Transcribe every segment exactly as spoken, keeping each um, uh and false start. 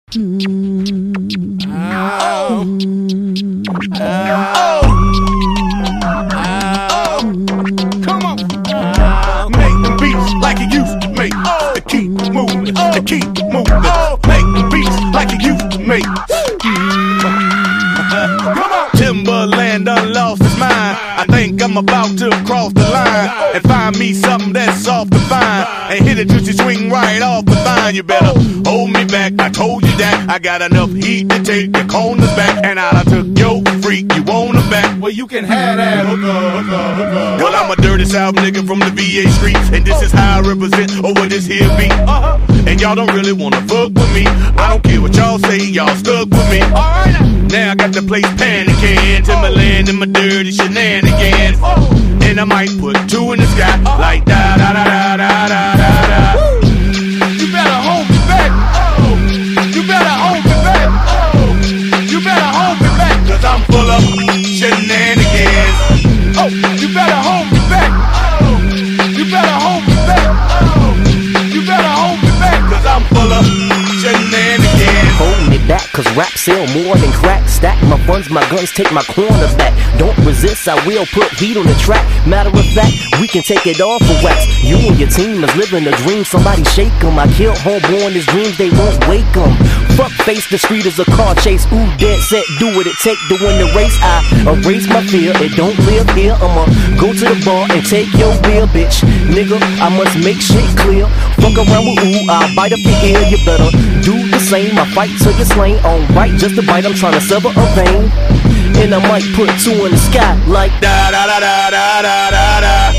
Oh. Oh. Oh. Come on. Make the beats like you used to make. To keep moving, to keep moving. Make the beats like you used to make. Come on. Timberland done lost his mind. I think I'm about to cross the line and find me something that's soft and fine and hit a juicy swing right off the vine. You better hold me back, I told you that. I got enough heat to take your corners back, and I took your freak, you want them back. Well, you can have that hooker, hooker, hooker. Well, I'm a dirty South nigga from the V A streets, and this is how I represent over this here beat. Uh-huh. And y'all don't really wanna fuck with me. I don't care what y'all say, y'all stuck with me. Alright, now I got the place panicking, Timberland and my dirty shenanigans. Oh. And I might put two in the sky, uh-huh. Like da da da da da da da da. You better hold me back. Oh. You better hold me back. Oh. You better hold me back, cause I'm full of shenanigans. Oh, you better hold me back. Oh. You better hold me back. Oh. You better hold me back, cause I'm full of shenanigans. Hold me back, cause rap sell more than crack. Stack my funds, my guns, take my corners back. Don't resist, I will put heat on the track. Matter of fact, we can take it all for wax. You and your team is living a dream, somebody shake 'em. I killed homeborn, his dreams, they won't wake 'em. Fuck face, the street is a car chase. Ooh, dead set, do what it take to win the race. I erase my fear, it don't live here. I'ma go to the bar and take your beer, bitch. Nigga, I must make shit clear. Fuck around with ooh, I'll bite up your ear. You better do the same, I fight till you're slain. On right, just a bite, I'm trying to sever a vein. And I might put two in the sky like da da da da da da da da.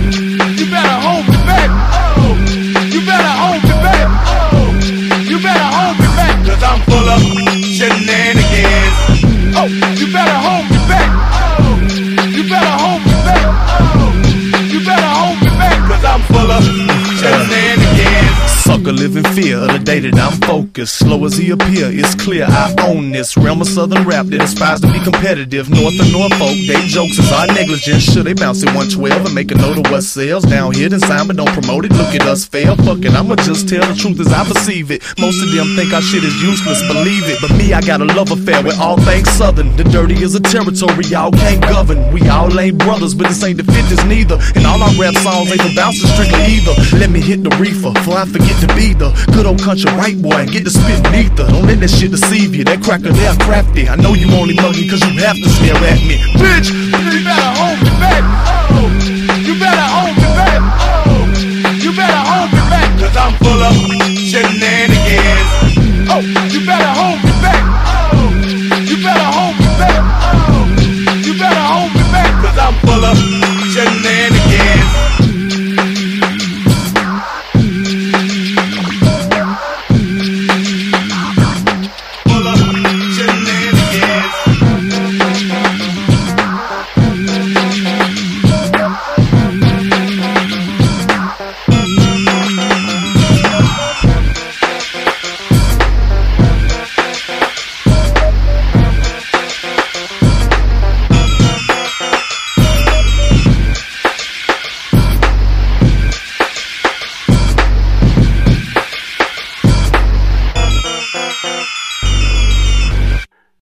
You better hold me back. Oh. You better hold me back. Oh. You better hold me back, cause I'm full of shenanigans. Oh, you better hold me back. Oh. You better hold me back. Oh. You better hold me back, cause I'm full of shenanigans. Sucker live in fear of the day that I'm focused. Slow as he appear, it's clear I own this realm of southern rap that aspires to be competitive. North of Norfolk, they jokes is our negligence. Should they bounce at one twelve and make a note of what sells? Down here then sign but don't promote it, look at us fail. Fuck it, I'ma just tell the truth as I perceive it. Most of them think our shit is useless, believe it. But me, I got a love affair with all things southern. The dirty is a territory y'all can't govern. We all ain't brothers, but this ain't the fifties neither. And all our rap songs ain't for bouncing strictly either. Let me hit the reefer, before I forget to be the good old country white boy and get to spit neither. Don't let that shit deceive you, that cracker there crafty. I know you only mug me cause you have to stare at me. Bitch, you better hold me back. Oh, you better hold me back. Oh, you better hold me back, cause I'm full of shenanigans. Oh, you better hold me